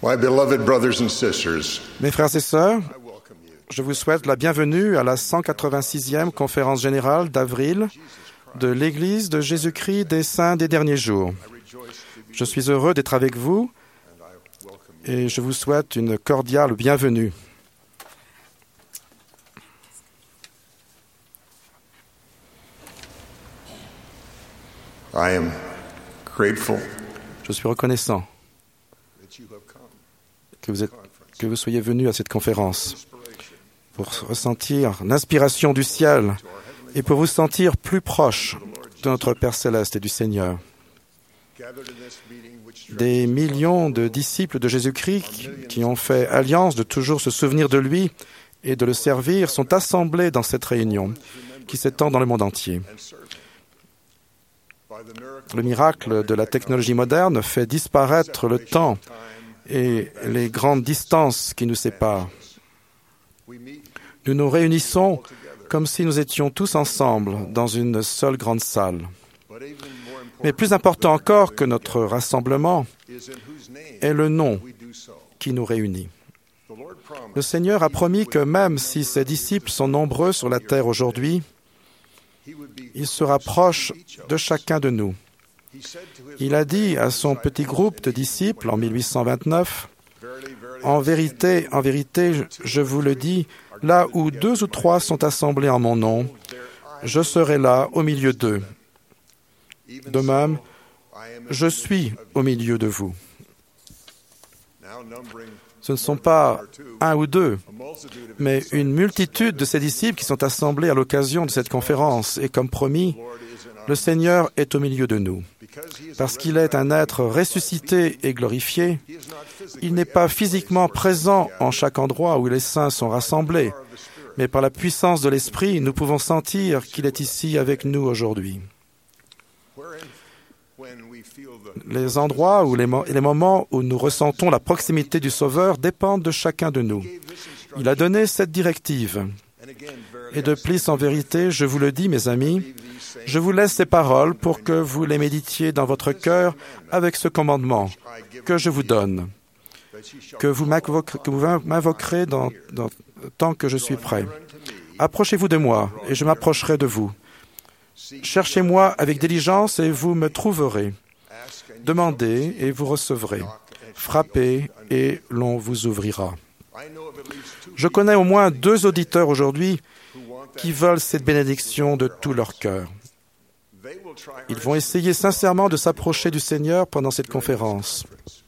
My beloved brothers and sisters, Mes frères et sœurs, I welcome you. je vous souhaite la bienvenue à la 186e conférence générale d'avril de l'Église de Jésus-Christ des Saints des Derniers Jours. Je suis heureux d'être avec vous et je vous souhaite une cordiale bienvenue. I am grateful Je suis reconnaissant that you have come. que vous soyez venus à cette conférence pour ressentir l'inspiration du ciel et pour vous sentir plus proche de notre Père Céleste et du Seigneur. Gathered in this meeting which Des millions de disciples de Jésus-Christ qui ont fait alliance de toujours se souvenir de lui et de le servir sont assemblés dans cette réunion qui s'étend dans le monde entier. Le miracle de la technologie moderne fait disparaître le temps et les grandes distances qui nous séparent. Nous nous réunissons comme si nous étions tous ensemble dans une seule grande salle. Mais plus important encore que notre rassemblement est le nom qui nous réunit. Le Seigneur a promis que même si ses disciples sont nombreux sur la terre aujourd'hui, il se rapproche de chacun de nous. Il a dit à son petit groupe de disciples en 1829, « En vérité, je vous le dis, là où 2 ou 3 sont assemblés en mon nom, je serai là au milieu d'eux. De même, je suis au milieu de vous. » Ce ne sont pas 1 ou 2, mais une multitude de ces disciples qui sont assemblés à l'occasion de cette conférence. Et comme promis, le Seigneur est au milieu de nous. Parce qu'il est un être ressuscité et glorifié, il n'est pas physiquement présent en chaque endroit où les saints sont rassemblés, mais par la puissance de l'Esprit, nous pouvons sentir qu'il est ici avec nous aujourd'hui. Les endroits et les moments où nous ressentons la proximité du Sauveur dépendent de chacun de nous. Il a donné cette directive. Et de plus, en vérité, je vous le dis, mes amis, je vous laisse ces paroles pour que vous les méditiez dans votre cœur avec ce commandement que je vous donne, que vous m'invoquerez tant que je suis prêt. Approchez-vous de moi, et je m'approcherai de vous. Cherchez-moi avec diligence, et vous me trouverez. Demandez, et vous recevrez. Frappez, et l'on vous ouvrira. Je connais au moins 2 auditeurs aujourd'hui qui veulent cette bénédiction de tout leur cœur. Ils vont essayer sincèrement de s'approcher du Seigneur pendant cette conférence.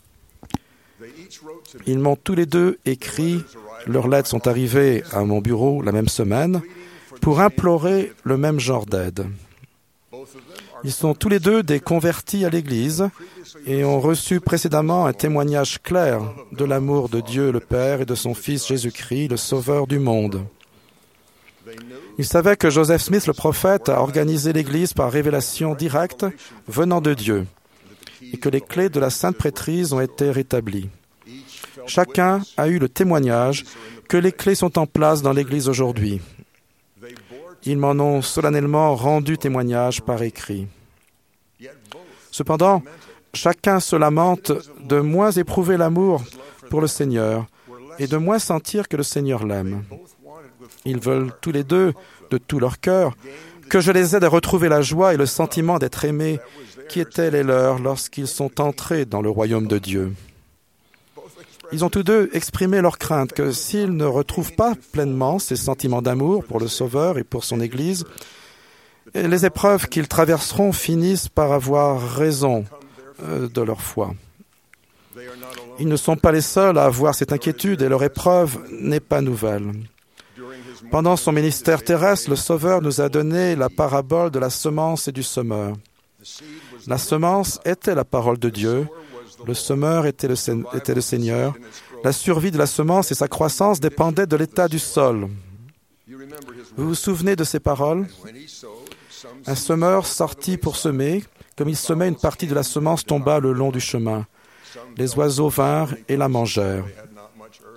Ils m'ont tous les 2 écrit, leurs lettres sont arrivées à mon bureau la même semaine, pour implorer le même genre d'aide. Ils sont tous les 2 des convertis à l'Église et ont reçu précédemment un témoignage clair de l'amour de Dieu le Père et de son Fils Jésus-Christ, le Sauveur du monde. Ils savaient que Joseph Smith, le prophète, a organisé l'Église par révélation directe venant de Dieu et que les clés de la Sainte Prêtrise ont été rétablies. Chacun a eu le témoignage que les clés sont en place dans l'Église aujourd'hui. Ils m'en ont solennellement rendu témoignage par écrit. Cependant, chacun se lamente de moins éprouver l'amour pour le Seigneur et de moins sentir que le Seigneur l'aime. Ils veulent tous les 2, de tout leur cœur, que je les aide à retrouver la joie et le sentiment d'être aimés qui étaient les leurs lorsqu'ils sont entrés dans le royaume de Dieu. Ils ont tous 2 exprimé leur crainte que s'ils ne retrouvent pas pleinement ces sentiments d'amour pour le Sauveur et pour son Église, les épreuves qu'ils traverseront finissent par avoir raison de leur foi. Ils ne sont pas les seuls à avoir cette inquiétude et leur épreuve n'est pas nouvelle. Pendant son ministère terrestre, le Sauveur nous a donné la parabole de la semence et du semeur. La semence était la parole de Dieu, le semeur était le Seigneur. La survie de la semence et sa croissance dépendaient de l'état du sol. Vous vous souvenez de ces paroles? Un semeur sortit pour semer. Comme il semait, une partie de la semence tomba le long du chemin. Les oiseaux vinrent et la mangèrent.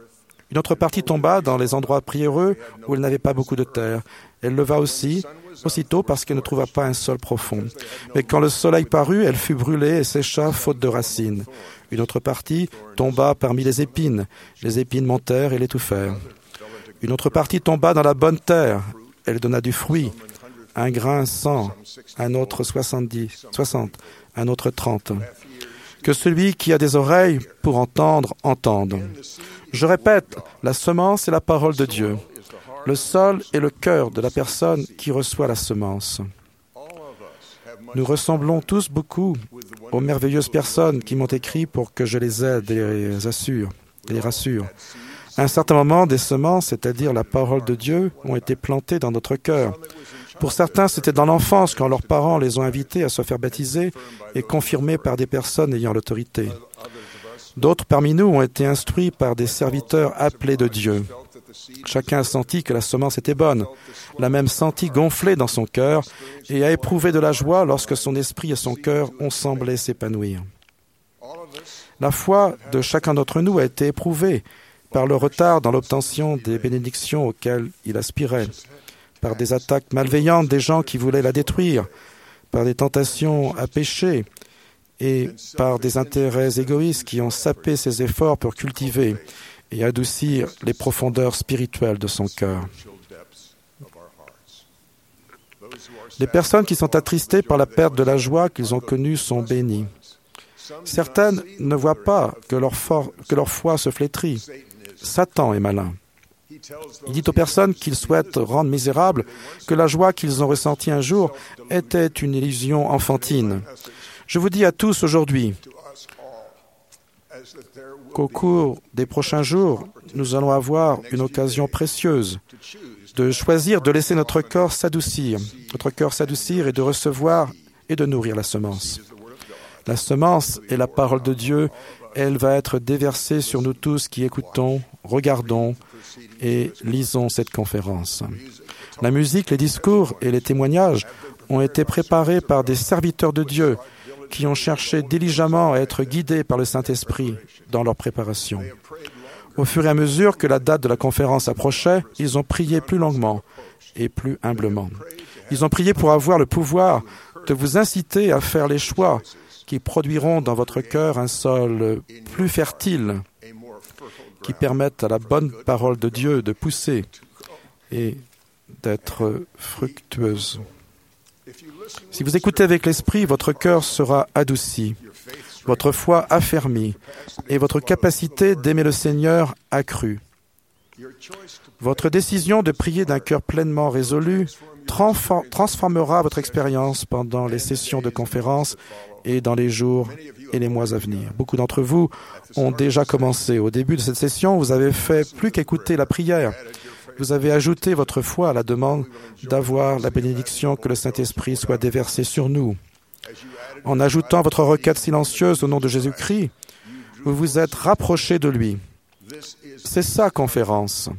Une autre partie tomba dans les endroits pierreux où elle n'avait pas beaucoup de terre. Elle leva aussitôt parce qu'elle ne trouva pas un sol profond. Mais quand le soleil parut, elle fut brûlée et sécha faute de racines. Une autre partie tomba parmi les épines. Les épines montèrent et l'étouffèrent. Une autre partie tomba dans la bonne terre. Elle donna du fruit. Un grain 100, un autre 60, un autre 30. Que celui qui a des oreilles pour entendre, entende. Je répète, la semence est la parole de Dieu. Le sol est le cœur de la personne qui reçoit la semence. Nous ressemblons tous beaucoup aux merveilleuses personnes qui m'ont écrit pour que je les aide et les rassure. À un certain moment, des semences, c'est-à-dire la parole de Dieu, ont été plantées dans notre cœur. Pour certains, c'était dans l'enfance, quand leurs parents les ont invités à se faire baptiser et confirmés par des personnes ayant l'autorité. D'autres parmi nous ont été instruits par des serviteurs appelés de Dieu. Chacun a senti que la semence était bonne, l'a même senti gonfler dans son cœur et a éprouvé de la joie lorsque son esprit et son cœur ont semblé s'épanouir. La foi de chacun d'entre nous a été éprouvée par le retard dans l'obtention des bénédictions auxquelles il aspirait, par des attaques malveillantes des gens qui voulaient la détruire, par des tentations à pécher et par des intérêts égoïstes qui ont sapé ses efforts pour cultiver et adoucir les profondeurs spirituelles de son cœur. Les personnes qui sont attristées par la perte de la joie qu'ils ont connue sont bénies. Certaines ne voient pas que leur foi se flétrit. Satan est malin. Il dit aux personnes qu'il souhaite rendre misérables que la joie qu'ils ont ressentie un jour était une illusion enfantine. Je vous dis à tous aujourd'hui qu'au cours des prochains jours, nous allons avoir une occasion précieuse de choisir de laisser notre cœur s'adoucir et de recevoir et de nourrir la semence. La semence est la parole de Dieu. Elle va être déversée sur nous tous qui écoutons, regardons et lisons cette conférence. La musique, les discours et les témoignages ont été préparés par des serviteurs de Dieu qui ont cherché diligemment à être guidés par le Saint-Esprit dans leur préparation. Au fur et à mesure que la date de la conférence approchait, ils ont prié plus longuement et plus humblement. Ils ont prié pour avoir le pouvoir de vous inciter à faire les choix qui produiront dans votre cœur un sol plus fertile, qui permettent à la bonne parole de Dieu de pousser et d'être fructueuse. Si vous écoutez avec l'esprit, votre cœur sera adouci, votre foi affermie et votre capacité d'aimer le Seigneur accrue. Votre décision de prier d'un cœur pleinement résolu transformera votre expérience pendant les sessions de conférence et dans les jours et les mois à venir. Beaucoup d'entre vous ont déjà commencé. Au début de cette session, vous avez fait plus qu'écouter la prière. Vous avez ajouté votre foi à la demande d'avoir la bénédiction que le Saint-Esprit soit déversé sur nous. En ajoutant votre requête silencieuse au nom de Jésus-Christ, vous vous êtes rapprochés de lui. C'est ça, conférence.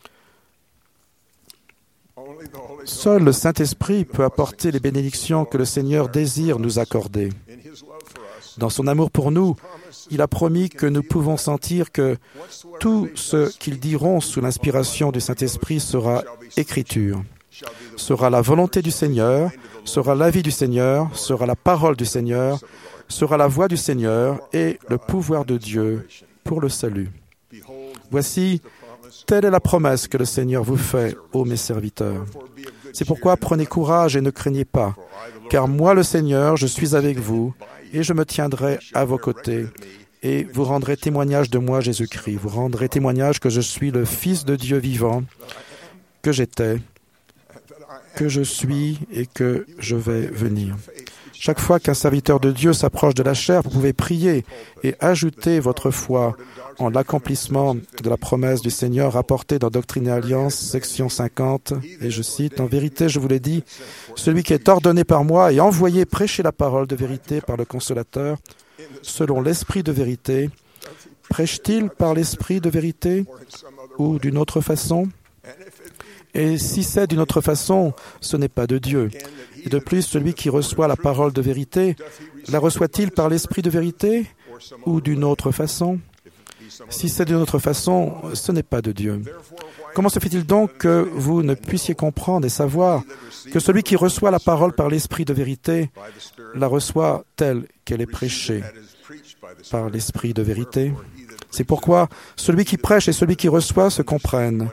Seul le Saint-Esprit peut apporter les bénédictions que le Seigneur désire nous accorder. Dans son amour pour nous, il a promis que nous pouvons sentir que tout ce qu'ils diront sous l'inspiration du Saint-Esprit sera écriture, sera la volonté du Seigneur, sera l'avis du Seigneur, sera la parole du Seigneur, sera la voix du Seigneur et le pouvoir de Dieu pour le salut. Voici, telle est la promesse que le Seigneur vous fait, ô mes serviteurs. C'est pourquoi prenez courage et ne craignez pas, car moi, le Seigneur, je suis avec vous et je me tiendrai à vos côtés. Et vous rendrez témoignage de moi, Jésus-Christ. Vous rendrez témoignage que je suis le Fils de Dieu vivant, que j'étais, que je suis et que je vais venir. Chaque fois qu'un serviteur de Dieu s'approche de la chair, vous pouvez prier et ajouter votre foi en l'accomplissement de la promesse du Seigneur rapportée dans Doctrine et Alliance, section 50, et je cite, « En vérité, je vous l'ai dit, celui qui est ordonné par moi et envoyé prêcher la parole de vérité par le Consolateur, selon l'Esprit de vérité, prêche-t-il par l'Esprit de vérité ou d'une autre façon? Et si c'est d'une autre façon, ce n'est pas de Dieu. Et de plus, celui qui reçoit la parole de vérité, la reçoit-il par l'Esprit de vérité ou d'une autre façon? Si c'est d'une autre façon, ce n'est pas de Dieu. Comment se fait-il donc que vous ne puissiez comprendre et savoir que celui qui reçoit la parole par l'Esprit de vérité la reçoit telle qu'elle est prêchée par l'Esprit de vérité? C'est pourquoi celui qui prêche et celui qui reçoit se comprennent,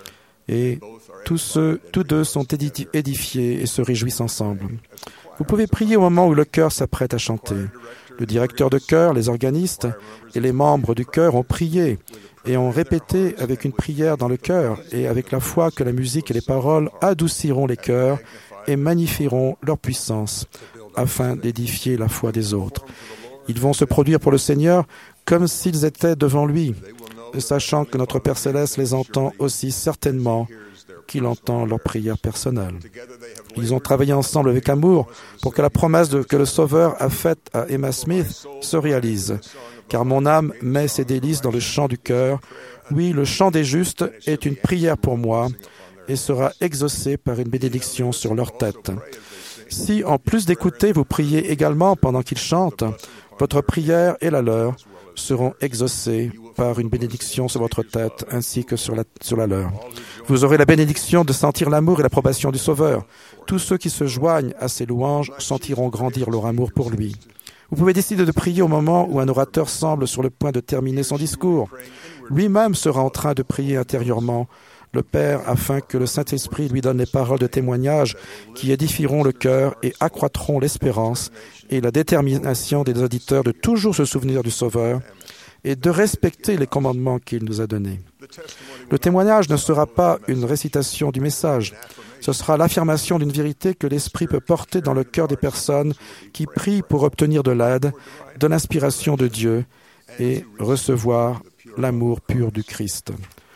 et tous deux sont édifiés et se réjouissent ensemble. Vous pouvez prier au moment où le chœur s'apprête à chanter. Le directeur de chœur, les organistes et les membres du chœur ont prié et ont répété avec une prière dans le cœur et avec la foi que la musique et les paroles adouciront les cœurs et magnifieront leur puissance afin d'édifier la foi des autres. Ils vont se produire pour le Seigneur comme s'ils étaient devant lui, sachant que notre Père Céleste les entend aussi certainement qu'il entend leurs prières personnelles. Ils ont travaillé ensemble avec amour pour que la promesse que le Sauveur a faite à Emma Smith se réalise. Car mon âme met ses délices dans le chant du cœur. Oui, le chant des justes est une prière pour moi et sera exaucé par une bénédiction sur leur tête. Si, en plus d'écouter, vous priez également pendant qu'ils chantent, votre prière et la leur seront exaucées par une bénédiction sur votre tête ainsi que sur la leur. Vous aurez la bénédiction de sentir l'amour et l'approbation du Sauveur. Tous ceux qui se joignent à ses louanges sentiront grandir leur amour pour lui. Vous pouvez décider de prier au moment où un orateur semble sur le point de terminer son discours. Lui-même sera en train de prier intérieurement le Père afin que le Saint-Esprit lui donne les paroles de témoignage qui édifieront le cœur et accroîtront l'espérance et la détermination des auditeurs de toujours se souvenir du Sauveur et de respecter les commandements qu'il nous a donnés. Le témoignage ne sera pas une récitation du message. Ce sera l'affirmation d'une vérité que l'Esprit peut porter dans le cœur des personnes qui prient pour obtenir de l'aide, de l'inspiration de Dieu et recevoir l'amour pur du Christ.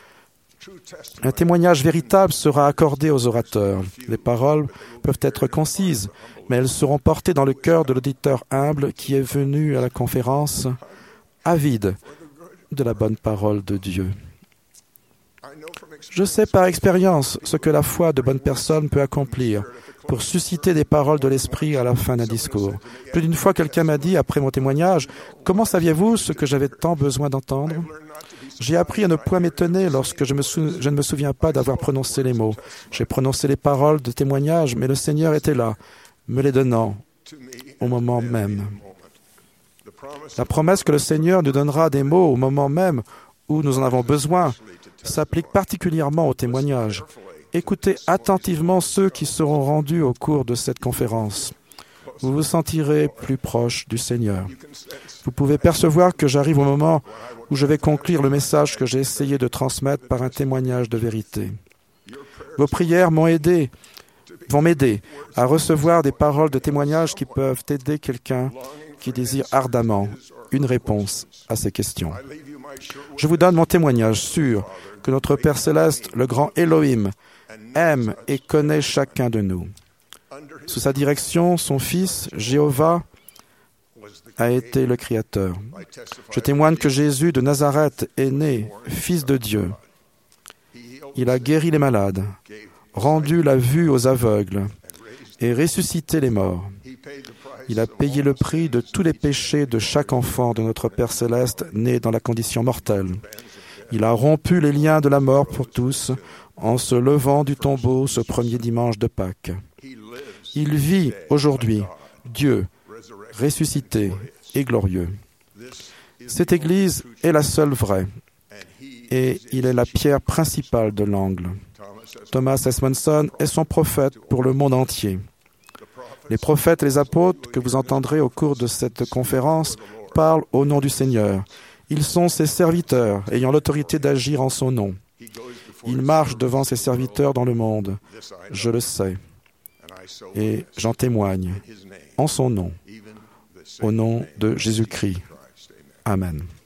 Un témoignage véritable sera accordé aux orateurs. Les paroles peuvent être concises, mais elles seront portées dans le cœur de l'auditeur humble qui est venu à la conférence avide de la bonne parole de Dieu. Je sais par expérience ce que la foi de bonnes personnes peut accomplir pour susciter des paroles de l'Esprit à la fin d'un discours. Plus d'une fois, quelqu'un m'a dit, après mon témoignage, « Comment saviez-vous ce que j'avais tant besoin d'entendre ?» J'ai appris à ne point m'étonner lorsque je ne me souviens pas d'avoir prononcé les mots. J'ai prononcé les paroles de témoignage, mais le Seigneur était là, me les donnant au moment même. La promesse que le Seigneur nous donnera des mots au moment même où nous en avons besoin s'applique particulièrement au témoignage. Écoutez attentivement ceux qui seront rendus au cours de cette conférence. Vous vous sentirez plus proche du Seigneur. Vous pouvez percevoir que j'arrive au moment où je vais conclure le message que j'ai essayé de transmettre par un témoignage de vérité. Vos prières vont m'aider à recevoir des paroles de témoignage qui peuvent aider quelqu'un qui désire ardemment une réponse à ces questions. Je vous donne mon témoignage sûr que notre Père Céleste, le grand Elohim, aime et connaît chacun de nous. Sous sa direction, son Fils, Jéhovah, a été le Créateur. Je témoigne que Jésus de Nazareth est né, Fils de Dieu. Il a guéri les malades, rendu la vue aux aveugles et ressuscité les morts. Il a payé le prix de tous les péchés de chaque enfant de notre Père Céleste né dans la condition mortelle. Il a rompu les liens de la mort pour tous en se levant du tombeau ce premier dimanche de Pâques. Il vit aujourd'hui, Dieu, ressuscité et glorieux. Cette Église est la seule vraie et il est la pierre principale de l'angle. Thomas S. Monson est son prophète pour le monde entier. Les prophètes et les apôtres que vous entendrez au cours de cette conférence parlent au nom du Seigneur. Ils sont ses serviteurs, ayant l'autorité d'agir en son nom. Ils marchent devant ses serviteurs dans le monde. Je le sais. Et j'en témoigne en son nom, au nom de Jésus-Christ. Amen.